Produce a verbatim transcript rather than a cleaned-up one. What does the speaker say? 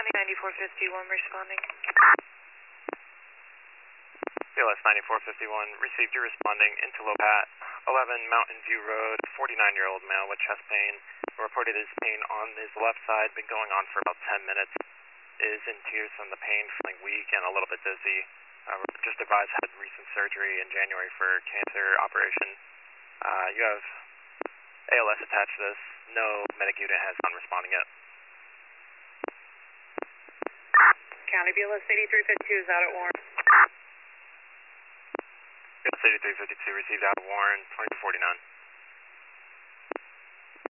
County ninety-four fifty-one responding. B L S ninety-four fifty-one, received you responding into Lopat, eleven Mountain View Road, forty-nine-year-old male with chest pain. Reported his pain on his left side, been going on for about ten minutes. Is in tears from the pain, feeling weak and a little bit dizzy. Uh, just advised had recent surgery in January for cancer operation. Uh, you have A L S attached to this. No medic unit has gone responding yet. County B L S eighty-three fifty-two is out at Warren. B L S eighty-three fifty-two received out of Warren, twenty-two forty-nine.